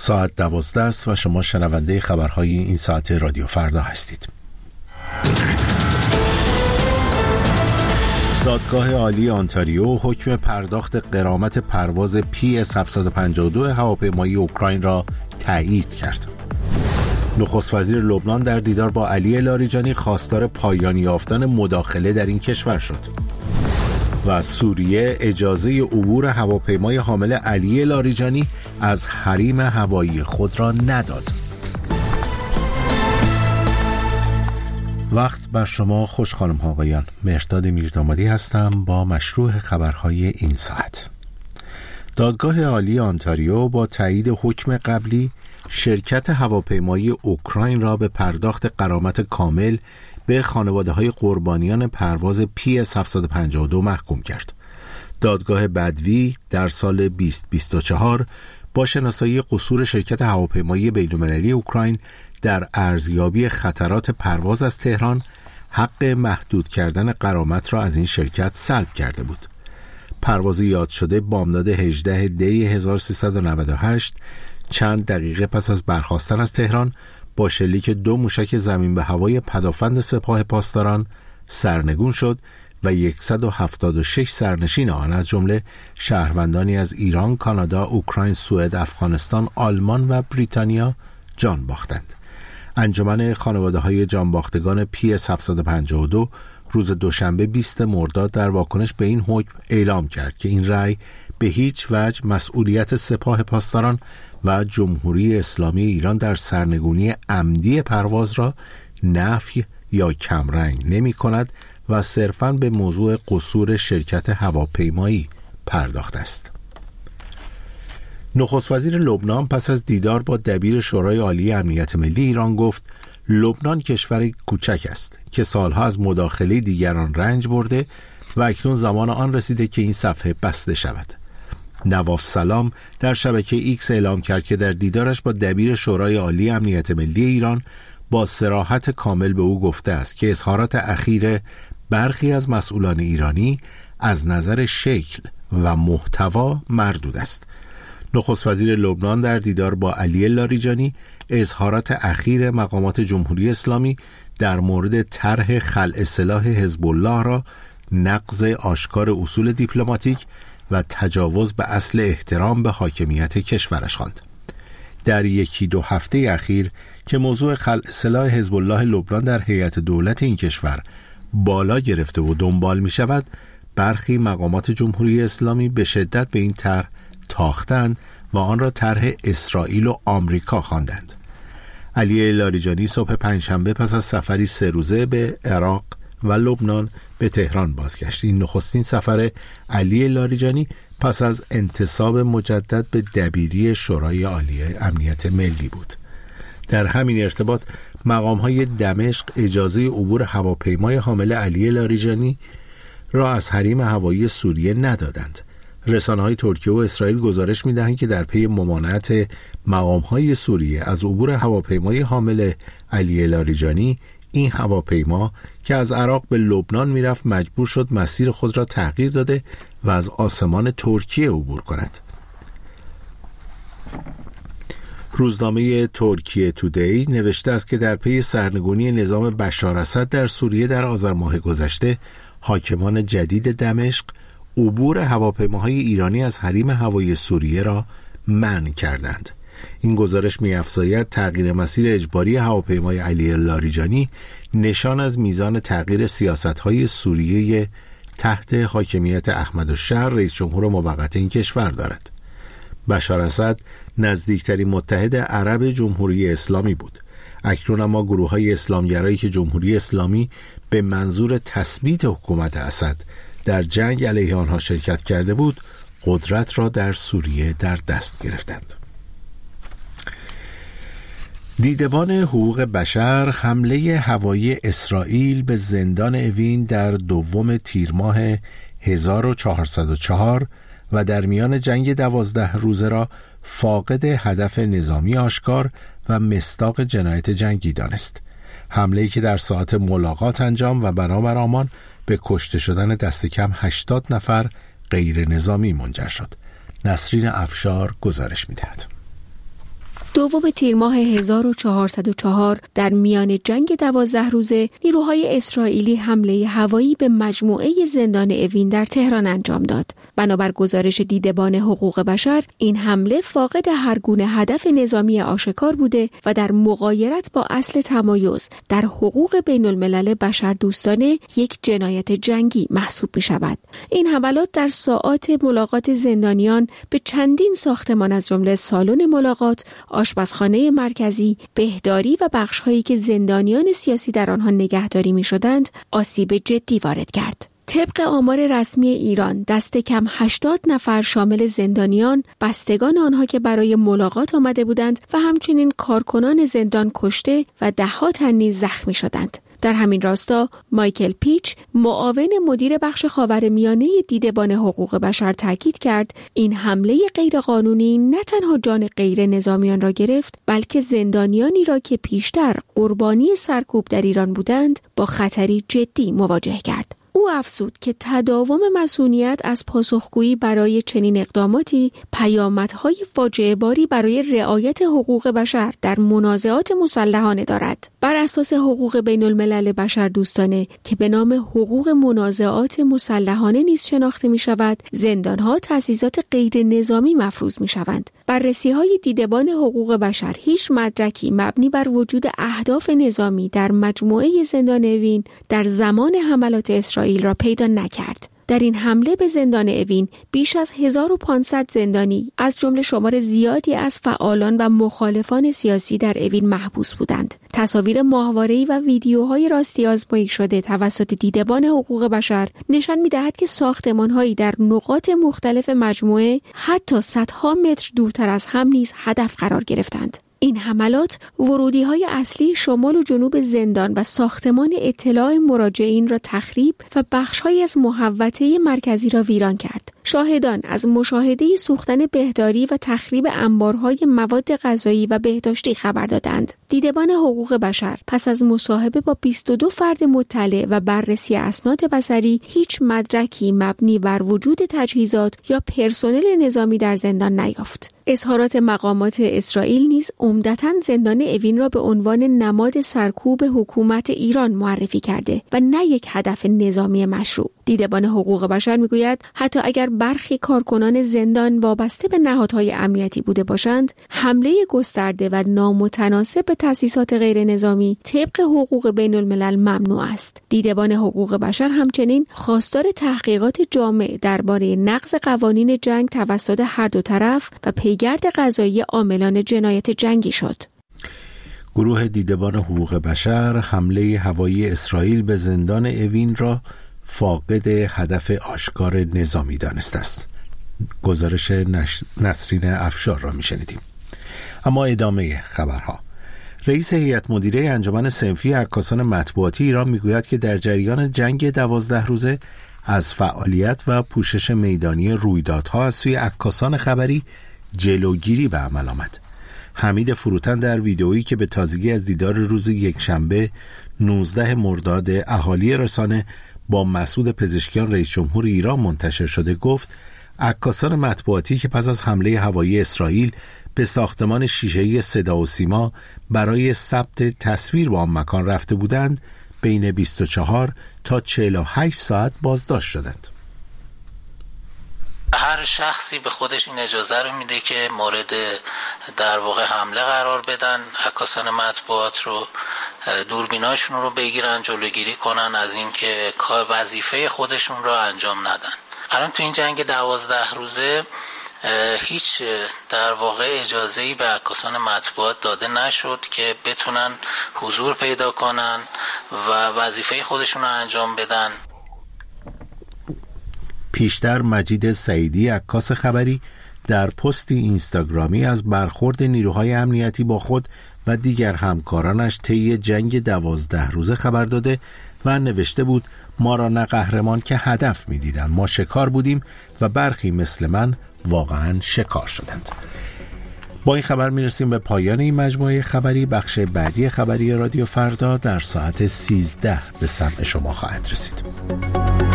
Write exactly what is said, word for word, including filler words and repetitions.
ساعت دوازده است و شما شنونده خبرهای این ساعت رادیو فردا هستید. دادگاه عالی آنتاریو حکم پرداخت غرامت پرواز پی اس هفتصد و پنجاه و دو هواپیمایی اوکراین را تایید کرد. نخست وزیر لبنان در دیدار با علی لاریجانی خواستار پایان یافتن مداخله در این کشور شد. و سوریه اجازه عبور هواپیمای حامل علی لاریجانی از حریم هوایی خود را نداد. وقت بر شما خوش خانم ها آقایان. مهرداد میردامادی هستم با مشروع خبرهای این ساعت. دادگاه عالی آنتاریو با تایید حکم قبلی شرکت هواپیمایی اوکراین را به پرداخت غرامت کامل به خانواده‌های قربانیان پرواز پی اس هفتصد و پنجاه و دو محکوم کرد. دادگاه بدوی در سال بیست بیست و چهار با شناسایی قصور شرکت هواپیمایی بین‌المللی اوکراین در ارزیابی خطرات پرواز از تهران حق محدود کردن غرامت را از این شرکت سلب کرده بود. پرواز یاد شده بامداد هجدهم دی هزار و سیصد و نود و هشت چند دقیقه پس از برخاستن از تهران با شلیک دو موشک زمین به هوای پدافند سپاه پاسداران سرنگون شد و صد و هفتاد و شش سرنشین آن از جمله شهروندانی از ایران، کانادا، اوکراین، سوئد، افغانستان، آلمان و بریتانیا جان باختند. انجمن خانواده‌های جانباختگان پی اس هفتصد و پنجاه و دو روز دوشنبه بیست مرداد در واکنش به این حکم اعلام کرد که این رأی به هیچ وجه مسئولیت سپاه پاسداران و جمهوری اسلامی ایران در سرنگونی عمدی پرواز را نفی یا کمرنگ نمی کند و صرفاً به موضوع قصور شرکت هواپیمایی پرداخته است. نخست وزیر لبنان پس از دیدار با دبیر شورای عالی امنیت ملی ایران گفت لبنان کشوری کوچک است که سالها از مداخله دیگران رنج برده و اکنون زمان آن رسیده که این صفحه بسته شود. نواف سلام در شبکه ایکس اعلام کرد که در دیدارش با دبیر شورای عالی امنیت ملی ایران با صراحت کامل به او گفته است که اظهارات اخیر برخی از مسئولان ایرانی از نظر شکل و محتوا مردود است. نخست وزیر لبنان در دیدار با علی لاریجانی اظهارات اخیر مقامات جمهوری اسلامی در مورد طرح خلع سلاح حزب الله را نقض آشکار اصول دیپلماتیک و تجاوز به اصل احترام به حاکمیت کشورش خواند. در یکی دو هفته اخیر که موضوع خلع سلاح حزب الله لبنان در هیئت دولت این کشور بالا گرفته و دنبال می شود، برخی مقامات جمهوری اسلامی به شدت به این طرح تاختند و آن را طرح اسرائیل و آمریکا خواندند. علی لاریجانی صبح پنجشنبه پس از سفری سه روزه به عراق و لبنان به تهران بازگشت. این نخستین سفر علی لاریجانی پس از انتصاب مجدد به دبیری شورای عالی امنیت ملی بود. در همین ارتباط مقام‌های دمشق اجازه عبور هواپیمای حامل علی لاریجانی را از حریم هوایی سوریه ندادند. رسانه‌های ترکیه و اسرائیل گزارش می‌دهند که در پی ممانعت مقام‌های سوریه از عبور هواپیمای حامل علی لاریجانی، این هواپیما که از عراق به لبنان میرفت مجبور شد مسیر خود را تغییر داده و از آسمان ترکیه عبور کند. روزنامه ترکیه تودی نوشته است که در پی سرنگونی نظام بشار اسد در سوریه در آذر ماه گذشته، حاکمان جدید دمشق عبور هواپیماهای ایرانی از حریم هوایی سوریه را منع کردند. این گزارش می‌افزاید تغییر مسیر اجباری هواپیمای علی لاریجانی نشان از میزان تغییر سیاست‌های سوریه تحت حاکمیت احمدالشهر رئیس جمهور موقت این کشور دارد. بشار اسد نزدیکترین متحد عرب جمهوری اسلامی بود. اکنون اما گروه‌های اسلامگرایی که جمهوری اسلامی به منظور تثبیت حکومت اسد در جنگ علیه آنها شرکت کرده بود، قدرت را در سوریه در دست گرفتند. دیدبان حقوق بشر حمله هوایی اسرائیل به زندان اوین در دوم تیر ماه هزار و چهارصد و چهار و در میان جنگ دوازده روزه را فاقد هدف نظامی آشکار و مصداق جنایت جنگی دانست. حمله‌ای که در ساعت ملاقات انجام و بنابر آمان به کشته شدن دست کم هشتاد نفر غیر نظامی منجر شد. نسرین افشار گزارش می‌دهد. دوم تیر ماه هزار و چهارصد و چهار در میان جنگ دوازده روزه نیروهای اسرائیلی حمله هوایی به مجموعه زندان اوین در تهران انجام داد. بنابر گزارش دیدبان حقوق بشر، این حمله فاقد هر گونه هدف نظامی آشکار بوده و در مغایرت با اصل تمایز در حقوق بین الملل بشردوستانه یک جنایت جنگی محسوب می شود. این حملات در ساعات ملاقات زندانیان به چندین ساختمان از جمله سالن ملاقات، آشپزخانه مرکزی، بهداری و بخش‌هایی که زندانیان سیاسی در آنها نگهداری می‌شدند، آسیب جدی وارد کرد. طبق آمار رسمی ایران، دست کم هشتاد نفر شامل زندانیان، بستگان آنها که برای ملاقات آمده بودند و همچنین کارکنان زندان کشته و ده‌ها تن نیز زخمی شدند. در همین راستا مایکل پیچ، معاون مدیر بخش خاورمیانه دیدبان حقوق بشر، تاکید کرد این حمله غیرقانونی نه تنها جان غیر نظامیان را گرفت، بلکه زندانیانی را که پیشتر قربانی سرکوب در ایران بودند با خطری جدی مواجه کرد. او افزود که تداوم مسئولیت از پاسخگویی برای چنین اقداماتی پیامدهای فاجعه باری برای رعایت حقوق بشر در منازعات مسلحانه دارد. بر اساس حقوق بین الملل بشردوستانه که به نام حقوق منازعات مسلحانه نیز شناخته می شود، زندانها تأسیسات غیر نظامی مفروض می شوند. بررسی‌های دیدبان حقوق بشر هیچ مدرکی مبنی بر وجود اهداف نظامی در مجموعه زندان اوین در زمان حملات اسرائیل را پیدا نکرد. در این حمله به زندان اوین بیش از هزار و پانصد زندانی از جمله شمار زیادی از فعالان و مخالفان سیاسی در اوین محبوس بودند. تصاویر ماهواره‌ای و ویدیوهای راستی آزمایی شده توسط دیدبان حقوق بشر نشان می‌دهد که ساختمان‌هایی در نقاط مختلف مجموعه حتی صدها متر دورتر از هم نیز هدف قرار گرفتند. این حملات ورودی‌های اصلی شمال و جنوب زندان و ساختمان اطلاع مراجعین را تخریب و بخش‌هایی از محوطه مرکزی را ویران کرد. شاهدان از مشاهده سوختن بهداری و تخریب انبارهای مواد غذایی و بهداشتی خبر دادند. دیدبان حقوق بشر پس از مصاحبه با بیست و دو فرد مطلع و بررسی اسناد بصری هیچ مدرکی مبنی بر وجود تجهیزات یا پرسنل نظامی در زندان نیافت. اظهارات مقامات اسرائیل نیز عمدتاً زندان اوین را به عنوان نماد سرکوب حکومت ایران معرفی کرده و نه یک هدف نظامی مشروع. دیدبان حقوق بشر میگوید حتی اگر برخی کارکنان زندان وابسته به نهادهای امنیتی بوده باشند، حمله گسترده و نامتناسب به تأسیسات غیر نظامی طبق حقوق بین الملل ممنوع است. دیدبان حقوق بشر همچنین خواستار تحقیقات جامع درباره نقض قوانین جنگ توسط هر دو طرف و پیگرد قضایی عاملان جنایت جنگی شد. گروه دیدبان حقوق بشر حمله هوایی اسرائیل به زندان اوین را فاقد هدف آشکار نظامی دانسته است. گزارش نسرین افشار را میشنیدیم. اما ادامه خبرها. رئیس هیئت مدیره انجمن صنفی عکاسان مطبوعاتی ایران میگوید که در جریان جنگ دوازده روزه از فعالیت و پوشش میدانی رویدادها از سوی عکاسان خبری جلوگیری به عمل آمد. حمید فروتن در ویدئویی که به تازگی از دیدار روز یکشنبه نوزده مرداد اهالی رسانه با مسعود پزشکیان رئیس جمهور ایران منتشر شده گفت عکاسان مطبوعاتی که پس از حمله هوایی اسرائیل به ساختمان شیشه‌ای صدا و سیما برای ثبت تصویر با آن مکان رفته بودند بین بیست و چهار تا چهل و هشت ساعت بازداشت شدند. هر شخصی به خودش این اجازه رو میده که مورد در واقع حمله قرار بدن، عکاسان مطبوعات رو دوربیناشون رو بگیرن، جلوگیری کنن از این که کار وظیفه خودشون رو انجام ندن. الان تو این جنگ دوازده روزه هیچ در واقع اجازه‌ای به عکاسان مطبوعات داده نشد که بتونن حضور پیدا کنن و وظیفه خودشون رو انجام بدن. پیشتر مجید سعیدی عکاس خبری در پستی اینستاگرامی از برخورد نیروهای امنیتی با خود و دیگر همکارانش طی جنگ دوازده روزه خبر داده و نوشته بود ما را نه قهرمان که هدف می دیدن، ما شکار بودیم و برخی مثل من واقعا شکار شدند. با این خبر می رسیم به پایان این مجموعه خبری. بخش بعدی خبری رادیو فردا در ساعت سیزده به سمع شما خواهد رسید.